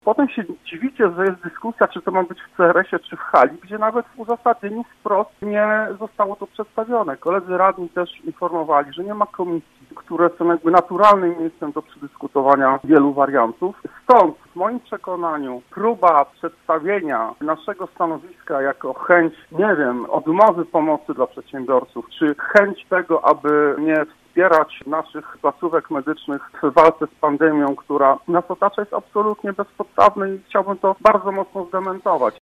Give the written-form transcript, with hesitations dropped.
Potem się dziwicie, że jest dyskusja, czy to ma być w CRS-ie, czy w hali, gdzie nawet w uzasadnieniu wprost nie zostało to przedstawione. Koledzy radni też informowali, że nie ma komisji, które są jakby naturalnym miejscem do przedyskutowania wielu wariantów. Stąd w moim przekonaniu próba przedstawienia naszego stanowiska jako chęć, odmowy pomocy dla przedsiębiorców, czy chęć tego, aby nie wspierać naszych placówek medycznych w walce z pandemią, która nas otacza, jest absolutnie bezpodstawna i chciałbym to bardzo mocno zdementować.